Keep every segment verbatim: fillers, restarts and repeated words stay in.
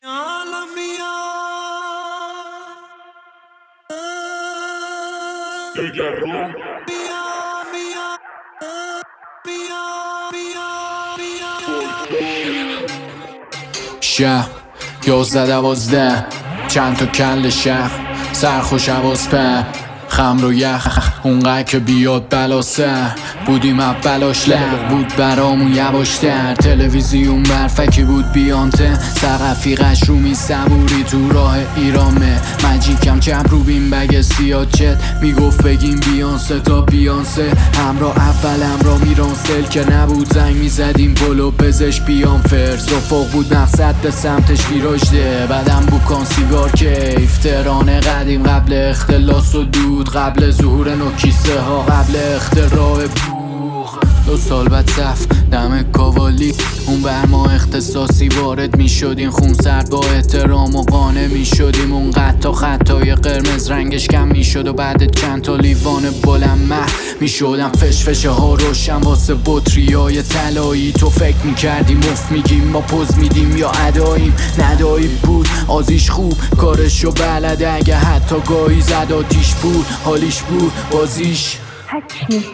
شهر یازده دوازده چند تا کل شهر سرخوش حواس پر خمر و یخ اونقدر که بیاد بلا سر بودیم اولاش لغ بود برامون یواشتر تلویزیون برفکی بود بیانته سقفیقش رو می صبوری تو راه ایرامه مجیکم چپ رو بین بگ سیاد چت میگفت بگیم بیانسه تا بیانسه همراه اول همراه میرانسل که نبود زنگ میزدیم پلو بزش بیان فرس افق بود مقصد به سمتش ویراجده بعدم بوکان سیگار کیف تهران قدیم قبل اختلاس و دود قبل ظهور نوکیسه ها قبل اختراع بوخ دو سال بعد صف دم کاوالی اون بر ما اختصاصی وارد می شدیم خون سرد با احترام و قانع می شدیم اون قطع خطای قرمز رنگش کم می شد و بعد چند تا لیوان بلند مح می شدم فش فشه ها روشن واسه بطریای طلایی تو فکر می کردیم مفت میگیم ما پوز میدیم یا اداییم ندایی بود آزیش خوب کارشو بلده اگه حتی گاهی زد آتیش بود حالیش بود بازیش Hačni,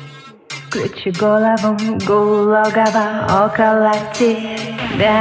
ključi golavom, gulogava okolo ti Da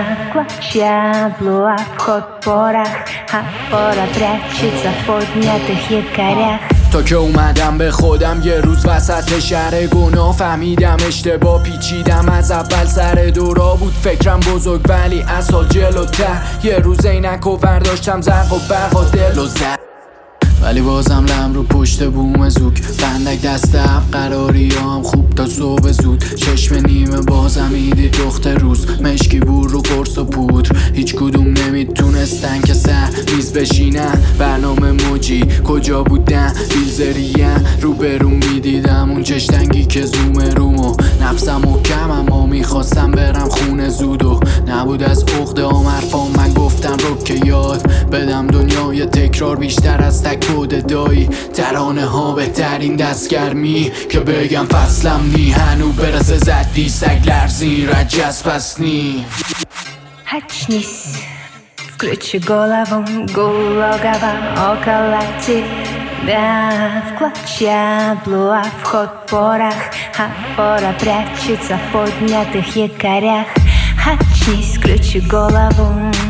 клочья блуа вход порох А пора прячется в поднятых якорях تا که اومدم به خودم یه روز وسط شهر گناه فهمیدم اشتباه پیچیدم از اول سر دورا بود فکرم بزرگ ولی از حال جلوتر یه روز عینک و برداشتم زرق و برق و دل و زد ولی بازم لم رو پشت بوم زوک بندک دست عب قراری هم خوب تا صبح زود چشم نیمه بازم ایدی دخت روز مشکی بور رو قرص و پودر هیچ کدوم نمیتونستن که سر میز بشینن برنامه موجی کجا بودن بیلزرین رو برون میدیدم اون چشتنگی که زومه رومو نفسم محکم اما میخواستم برم خونه زود و نبود از عقده هم حرفام من گفتم رو که یاد بدم دنیای تکرار بیشتر از تک بود دایی ترانه ها بهترین دستگرمی که بگم فصلم نی هنو برسه زدی سگ لرزی رجز پس نی Очнись, включи голову, гулогава около тебя В клочья блуа вход порох А пора прячется в поднятых якорях Очнись, включи голову,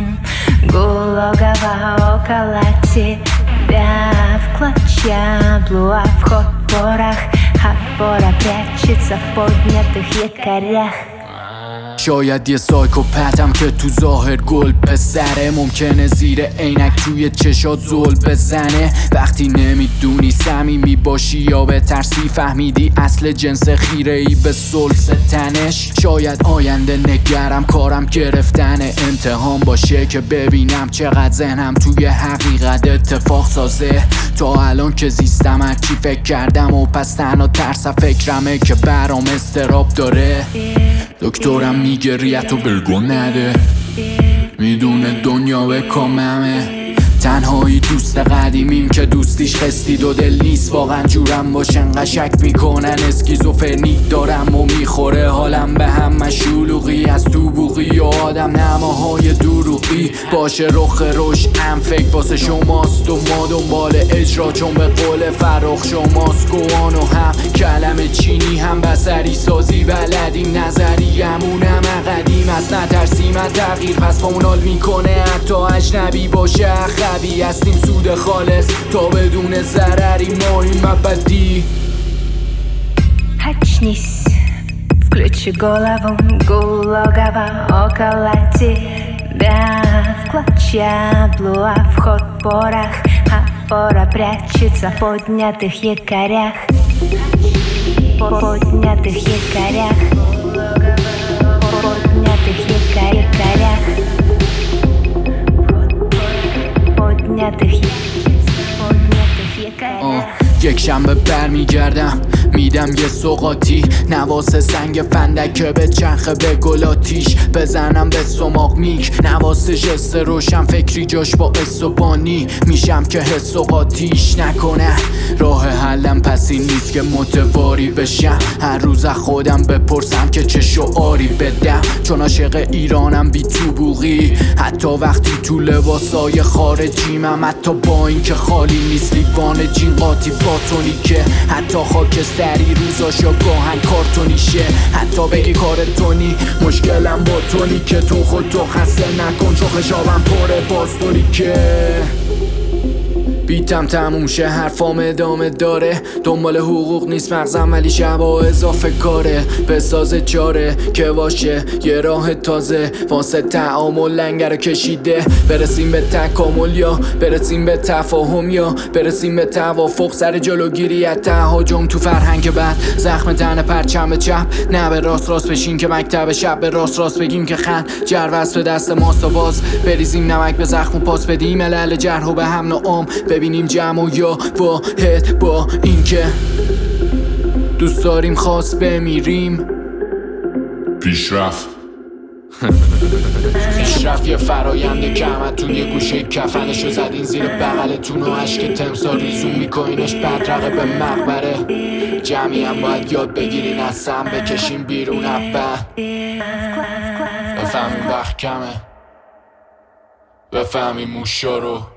гулогава около тебя В клочья блуа вход порох А пора прячется в поднятых якорях شاید یه سایکوپتم که تو ظاهر گل پسره ممکنه زیر عینک توی چشات زل بزنه وقتی نمیدونی صمیمی باشی یا به ترسی فهمیدی اصل جنس خیره ای به سلس تنش شاید آینده نگرم کارم گرفتن امتحان باشه که ببینم چقدر ذهنم توی حقیقت اتفاق سازه تا الان که زیستم هرچی فکر کردم و پس تنها ترس فکرمه که برام استراب داره دکترم میگه ریتو بلگو نده میدونه دنیا به کاممه تنهایی دوست قدیمیم که دوستیش خستید و دل نیست واقعا جورم باشن قشک میکنن اسکیزوفرنی دارم و میخوره حالم به هم شلوغی از تو بوغی و آدم نماهای دروغی باشه رخ روش ام فکر واسه شماست و ما دنبال اجرا چون به قول فرخ شماست گوان و هم کلم چینی هم بسری سازی بلدیم نظری همونم قدیم از نترسیم از تغییر پس فاونال میکنه حتی اجنبی باشه قوی هستیم سود خالص تا بدون ضرری ما این مبدی Очнись, включи голову, гулогава около тебя В клочья блуа вход порох А пора прячется в поднятых якорях Поднятых якорях Поднятых якорях Поднятых якорях یک شنبه برمیگردم میدم یه سوقاتی نواس سنگ فندکه به چرخه به گلاتیش بزنم به سماق میک نواس جست روشن فکری جاش با اسوبانی میشم که حس و قاتیش نکنه راه حلم پس این نیست که متواری بشم هر روز از خودم بپرسم که چه شعاری بدم چون عاشق ایرانم بی تو بوغی حتی حتی وقتی تو لباسای خارجیمم، حتی با این که خالی نیست لیوان جین قاطی باتونی که حتی خاکستری روزاشا گاهن کارتونیشه. حتی بگی کار تونی مشکلم با تونی که تو خودتو خسته نکن چون خشابم پره باستونی که بیتم تموم شه حرفام ادامه داره. دنبال حقوق نیست مغزم ولی شبا اضافه کاره. بساز چاره که باشه یه راه تازه واسه تعامل لنگر کشیده. برسیم به تکامل یا برسیم به تفاهم یا برسیم به توافق سر جلوگیری از تهاجم تو فرهنگ بعد. زخم تن پرچم چپ نه به راست راست بشین که مکتب شب به راست راست بگیم که خن جروست به دست ماست و باز بریزیم نمک به زخم و پاس بدیم علل جرح و به هم نام ببینیم جمع و یا واحد با این که دوست داریم خواست بمیریم. پیشرفت پیشرفت یه فراینده که همتون یه گوشه کفنشو زدین زیر بغلتون و عشق تمسار ریزون میکنینش بدرقه به مقبره. جمعی هم باید یاد بگیرین از سم بکشین بیرون اول. بفهمین وقت کمه بفهمین موشا رو